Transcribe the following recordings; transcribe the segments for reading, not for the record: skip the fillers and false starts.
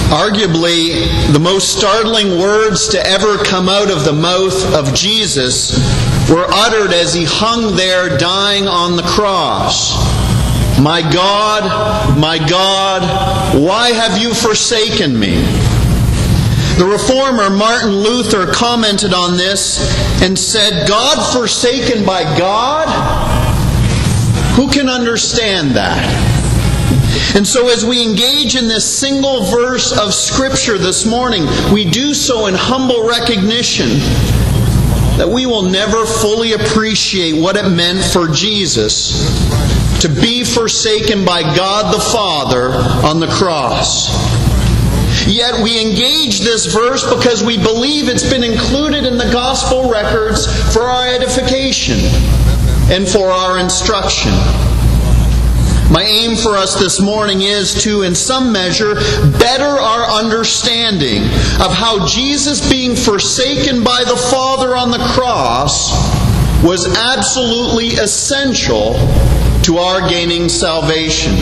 Arguably, the most startling words to ever come out of the mouth of Jesus were uttered as he hung there dying on the cross. My God, why have you forsaken me?" The reformer Martin Luther commented on this and said, "God forsaken by God? Who can understand that?" And so as we engage in this single verse of Scripture this morning, we do so in humble recognition that we will never fully appreciate what it meant for Jesus to be forsaken by God the Father on the cross. Yet we engage this verse because we believe it's been included in the gospel records for our edification and for our instruction. My aim for us this morning is to, in some measure, better our understanding of how Jesus being forsaken by the Father on the cross was absolutely essential to our gaining salvation.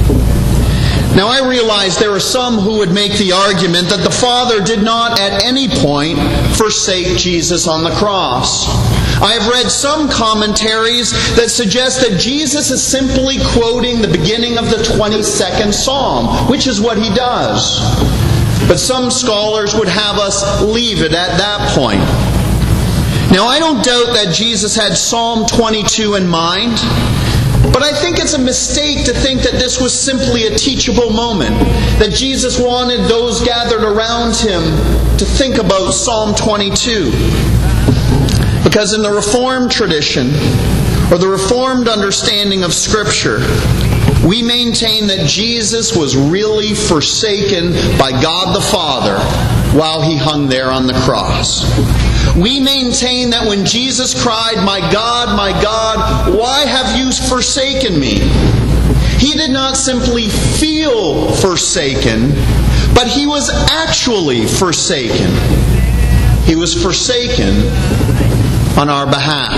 Now, I realize there are some who would make the argument that the Father did not at any point forsake Jesus on the cross. I have read some commentaries that suggest that Jesus is simply quoting the beginning of the 22nd Psalm, which is what he does. But some scholars would have us leave it at that point. Now, I don't doubt that Jesus had Psalm 22 in mind, but I think it's a mistake to think that this was simply a teachable moment, that Jesus wanted those gathered around him to think about Psalm 22. Because in the Reformed tradition, or the Reformed understanding of Scripture, we maintain that Jesus was really forsaken by God the Father while he hung there on the cross. We maintain that when Jesus cried, my God, why have you forsaken me?" He did not simply feel forsaken, but he was actually forsaken. He was forsaken on our behalf.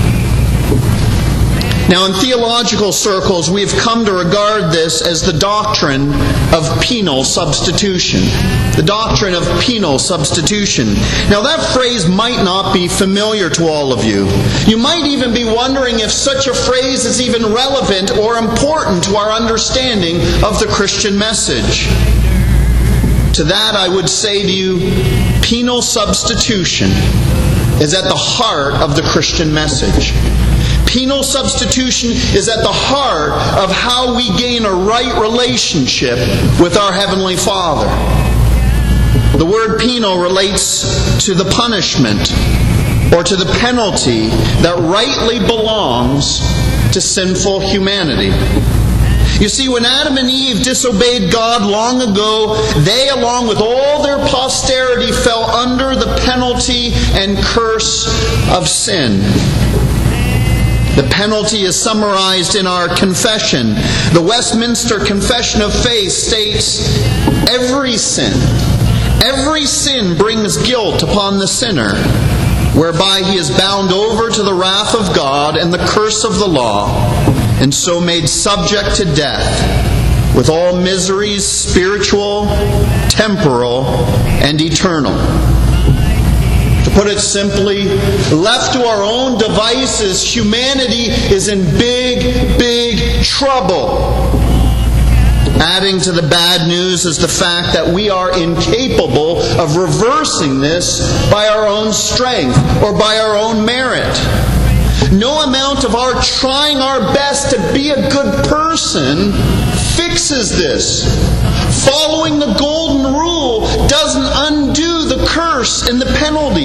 Now, in theological circles, we have come to regard this as the doctrine of penal substitution. The doctrine of penal substitution. Now, that phrase might not be familiar to all of you. You might even be wondering if such a phrase is even relevant or important to our understanding of the Christian message. To that, I would say to you, penal substitution is at the heart of the Christian message. Penal substitution is at the heart of how we gain a right relationship with our Heavenly Father. The word penal relates to the punishment or to the penalty that rightly belongs to sinful humanity. You see, when Adam and Eve disobeyed God long ago, they, along with all their posterity, fell under the penalty and curse of sin. The penalty is summarized in our confession. The Westminster Confession of Faith states, every sin brings guilt upon the sinner, whereby he is bound over to the wrath of God and the curse of the law, and so made subject to death, with all miseries, spiritual, temporal, and eternal. To put it simply, left to our own devices, humanity is in big trouble. Adding to the bad news is the fact that we are incapable of reversing this by our own strength or by our own merit. No amount of our trying our best to be a good person fixes this. Following the golden rule doesn't undo the curse and the penalty.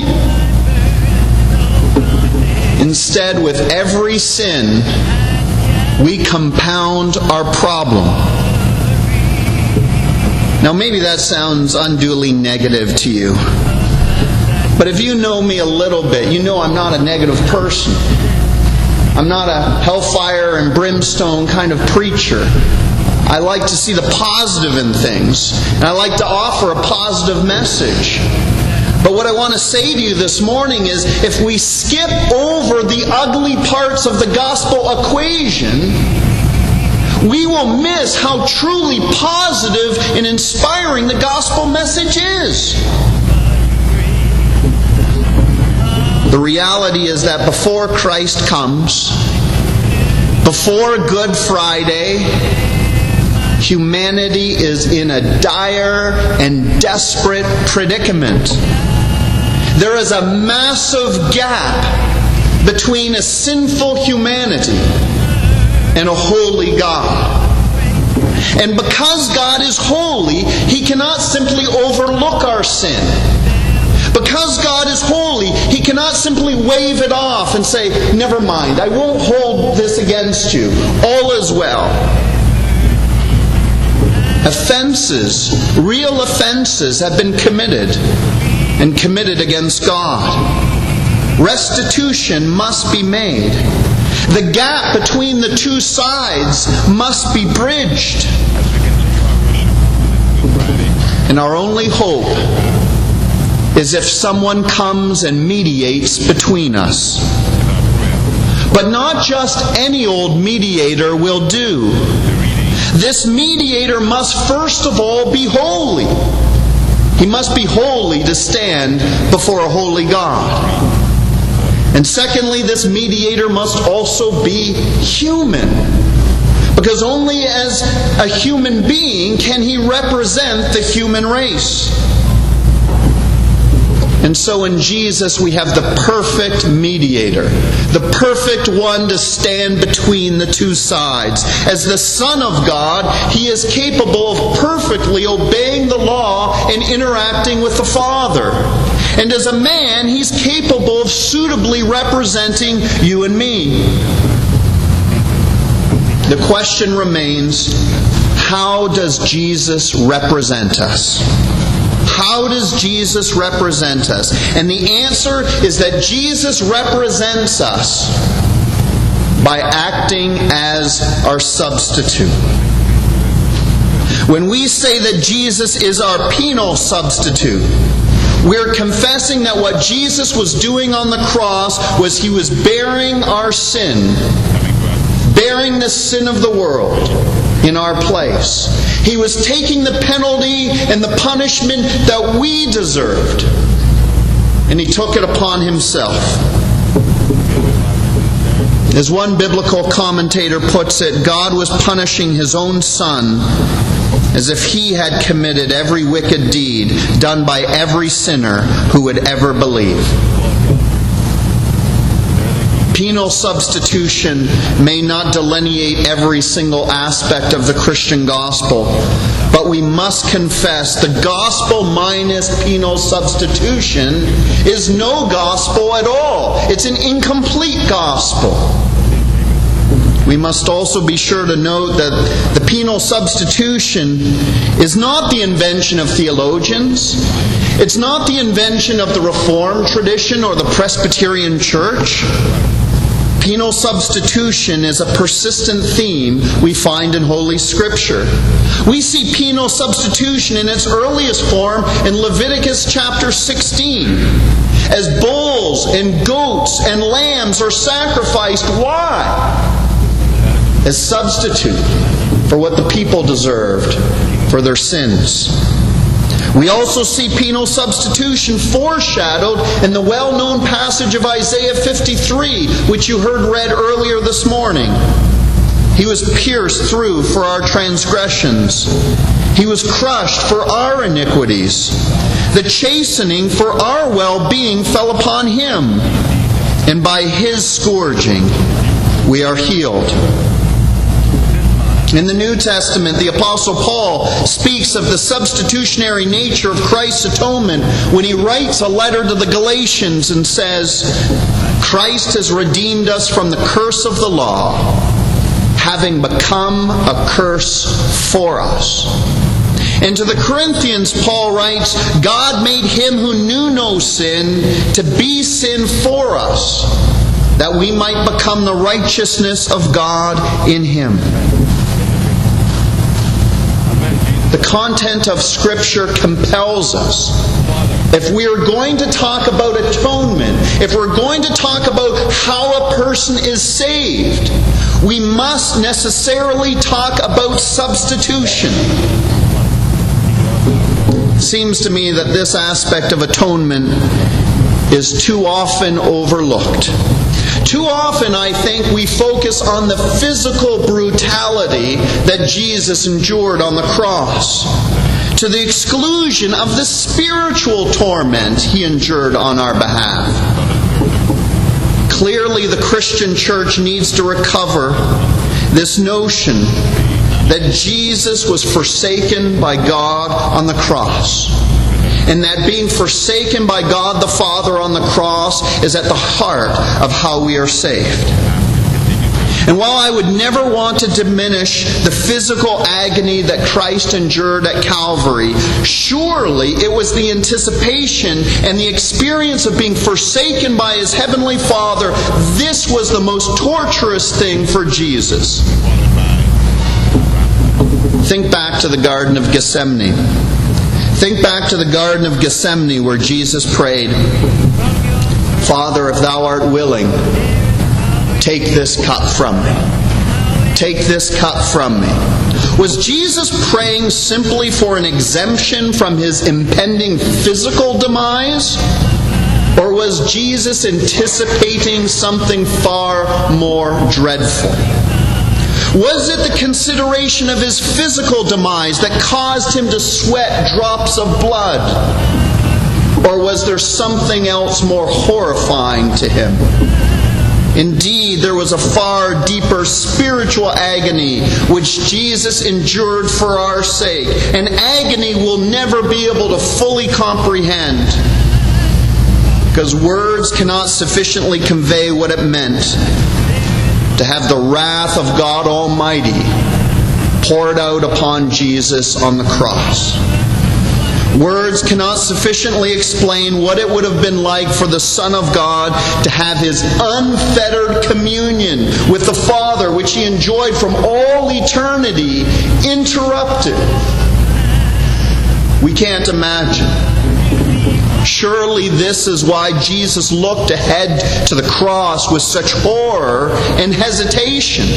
Instead, with every sin, we compound our problem. Now, maybe that sounds unduly negative to you. But if you know me a little bit, you know I'm not a negative person. I'm not a hellfire and brimstone kind of preacher. I like to see the positive in things. And I like to offer a positive message. But what I want to say to you this morning is, if we skip over the ugly parts of the gospel equation, we will miss how truly positive and inspiring the gospel message is. The reality is that before Christ comes, before Good Friday, humanity is in a dire and desperate predicament. There is a massive gap between a sinful humanity and a holy God. And because God is holy, He cannot simply overlook our sin. Because God is holy, He cannot simply wave it off and say, never mind, I won't hold this against you. All is well. Offenses, real offenses, have been committed and committed against God. Restitution must be made. The gap between the two sides must be bridged. And our only hope is if someone comes and mediates between us. But not just any old mediator will do. This mediator must first of all be holy. He must be holy to stand before a holy God. And secondly, this mediator must also be human. Because only as a human being can he represent the human race. And so in Jesus we have the perfect mediator, the perfect one to stand between the two sides. As the Son of God, He is capable of perfectly obeying the law and interacting with the Father. And as a man, He's capable of suitably representing you and me. The question remains, how does Jesus represent us? How does Jesus represent us? And the answer is that Jesus represents us by acting as our substitute. When we say that Jesus is our penal substitute, we're confessing that what Jesus was doing on the cross was He was bearing our sin, bearing the sin of the world in our place. He was taking the penalty and the punishment that we deserved, and He took it upon Himself. As one biblical commentator puts it, God was punishing His own Son as if He had committed every wicked deed done by every sinner who would ever believe. Penal substitution may not delineate every single aspect of the Christian gospel, but we must confess the gospel minus penal substitution is no gospel at all. It's an incomplete gospel. We must also be sure to note that the penal substitution is not the invention of theologians. It's not the invention of the Reformed tradition or the Presbyterian Church. Penal substitution is a persistent theme we find in Holy Scripture. We see penal substitution in its earliest form in Leviticus chapter 16. As bulls and goats and lambs are sacrificed. Why? As substitute for what the people deserved for their sins. We also see penal substitution foreshadowed in the well-known passage of Isaiah 53, which you heard read earlier this morning. He was pierced through for our transgressions. He was crushed for our iniquities. The chastening for our well-being fell upon Him, and by His scourging we are healed. In the New Testament, the Apostle Paul speaks of the substitutionary nature of Christ's atonement when he writes a letter to the Galatians and says, Christ has redeemed us from the curse of the law, having become a curse for us. And to the Corinthians, Paul writes, God made Him who knew no sin to be sin for us, that we might become the righteousness of God in Him. The content of Scripture compels us. If we are going to talk about atonement, if we're going to talk about how a person is saved, we must necessarily talk about substitution. It seems to me that this aspect of atonement is too often overlooked. Too often, I think, we focus on the physical brutality that Jesus endured on the cross, to the exclusion of the spiritual torment He endured on our behalf. Clearly, the Christian church needs to recover this notion that Jesus was forsaken by God on the cross, and that being forsaken by God the Father on the cross is at the heart of how we are saved. And while I would never want to diminish the physical agony that Christ endured at Calvary, surely it was the anticipation and the experience of being forsaken by His Heavenly Father. This was the most torturous thing for Jesus. Think back to the Garden of Gethsemane. Think back to the Garden of Gethsemane where Jesus prayed, "Father, if Thou art willing, take this cup from me. Take this cup from me." Was Jesus praying simply for an exemption from His impending physical demise? Or was Jesus anticipating something far more dreadful? Was it the consideration of His physical demise that caused Him to sweat drops of blood? Or was there something else more horrifying to Him? Indeed, there was a far deeper spiritual agony which Jesus endured for our sake, an agony we'll never be able to fully comprehend, because words cannot sufficiently convey what it meant to have the wrath of God Almighty poured out upon Jesus on the cross. Words cannot sufficiently explain what it would have been like for the Son of God to have His unfettered communion with the Father, which He enjoyed from all eternity, interrupted. We can't imagine. Surely this is why Jesus looked ahead to the cross with such horror and hesitation.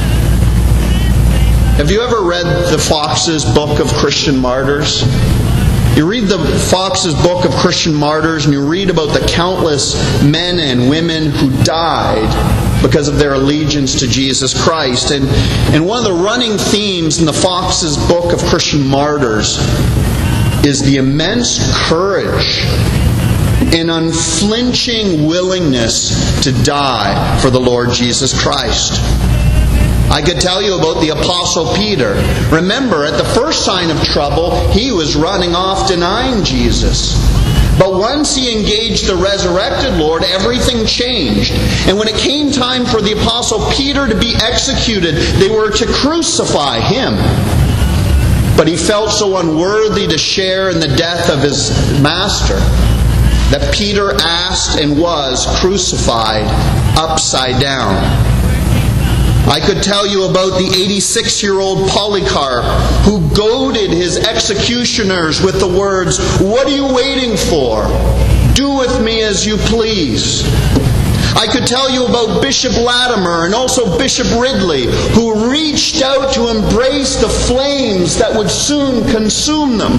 Have you ever read the Fox's Book of Christian Martyrs? You read the Fox's Book of Christian Martyrs and you read about the countless men and women who died because of their allegiance to Jesus Christ. And one of the running themes in the Fox's Book of Christian Martyrs is the immense courage and unflinching willingness to die for the Lord Jesus Christ. I could tell you about the Apostle Peter. Remember, at the first sign of trouble, he was running off denying Jesus. But once he engaged the resurrected Lord, everything changed. And when it came time for the Apostle Peter to be executed, they were to crucify him. But he felt so unworthy to share in the death of his master that Peter asked and was crucified upside down. I could tell you about the 86-year-old Polycarp who goaded his executioners with the words, "What are you waiting for? Do with me as you please." I could tell you about Bishop Latimer and also Bishop Ridley, who reached out to embrace the flames that would soon consume them.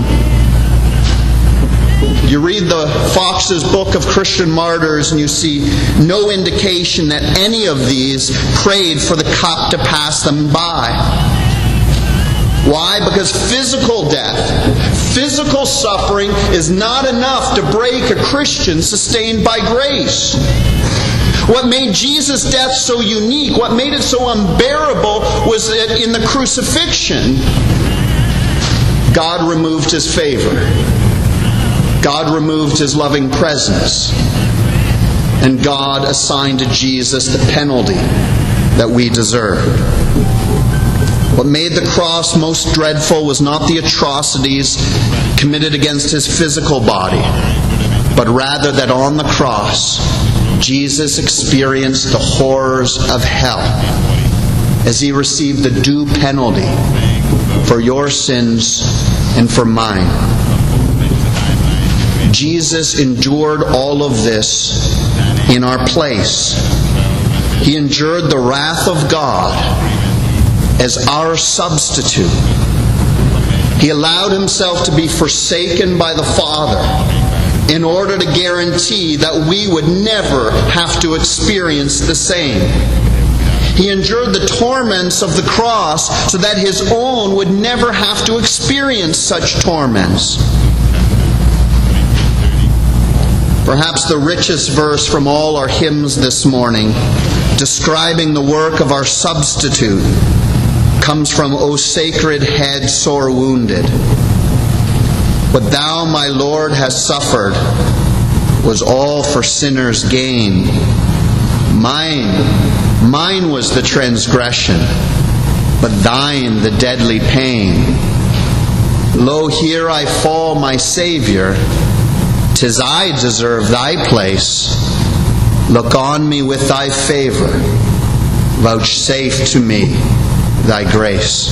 You read the Fox's Book of Christian Martyrs and you see no indication that any of these prayed for the cup to pass them by. Why? Because physical death, physical suffering is not enough to break a Christian sustained by grace. What made Jesus' death so unique, what made it so unbearable, was that in the crucifixion, God removed His favor. God removed His loving presence. And God assigned to Jesus the penalty that we deserved. What made the cross most dreadful was not the atrocities committed against His physical body, but rather that on the cross, Jesus experienced the horrors of hell as He received the due penalty for your sins and for mine. Jesus endured all of this in our place. He endured the wrath of God as our substitute. He allowed himself to be forsaken by the Father in order to guarantee that we would never have to experience the same. He endured the torments of the cross so that his own would never have to experience such torments. Perhaps the richest verse from all our hymns this morning, describing the work of our substitute, comes from O Sacred Head Sore Wounded. What thou, my Lord, hast suffered was all for sinners' gain. Mine was the transgression, but thine the deadly pain. Lo, here I fall, my Saviour, 'tis I deserve thy place. Look on me with thy favour, vouchsafe to me thy grace.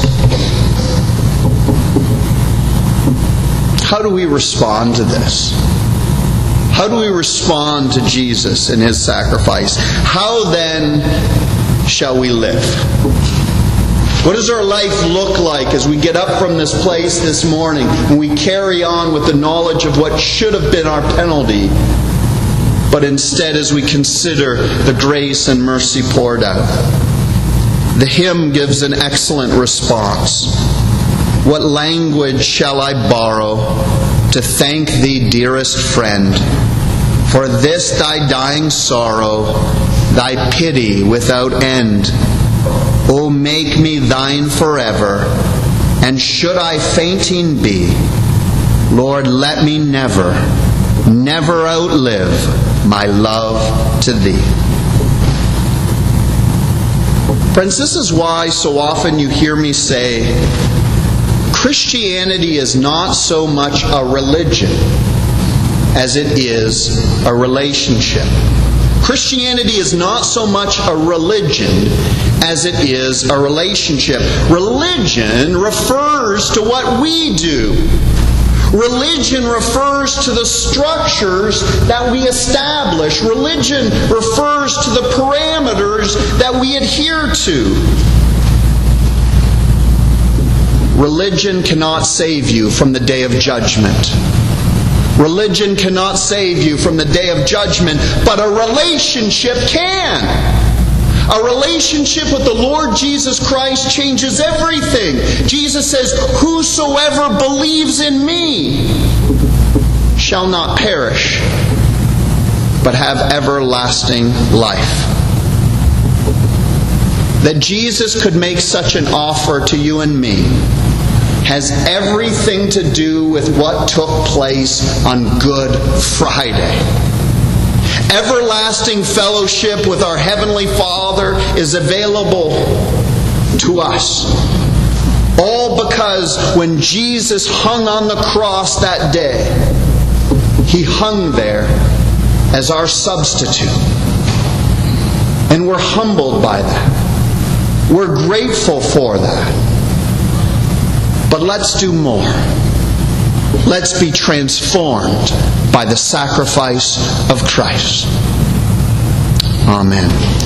How do we respond to this? How do we respond to Jesus and his sacrifice? How then shall we live? What does our life look like as we get up from this place this morning and we carry on with the knowledge of what should have been our penalty, but instead as we consider the grace and mercy poured out? The hymn gives an excellent response. What language shall I borrow to thank thee, dearest friend, for this thy dying sorrow, thy pity without end? O make me thine forever, and should I fainting be, Lord, let me never, never outlive my love to thee. Friends, this is why so often you hear me say, Christianity is not so much a religion as it is a relationship. Christianity is not so much a religion as it is a relationship. Religion refers to what we do. Religion refers to the structures that we establish. Religion refers to the parameters that we adhere to. Religion cannot save you from the day of judgment. Religion cannot save you from the day of judgment, but a relationship can. A relationship with the Lord Jesus Christ changes everything. Jesus says, whosoever believes in me shall not perish, but have everlasting life. That Jesus could make such an offer to you and me has everything to do with what took place on Good Friday. Everlasting fellowship with our Heavenly Father is available to us. All because when Jesus hung on the cross that day, He hung there as our substitute. And we're humbled by that. We're grateful for that. But let's do more. Let's be transformed by the sacrifice of Christ. Amen.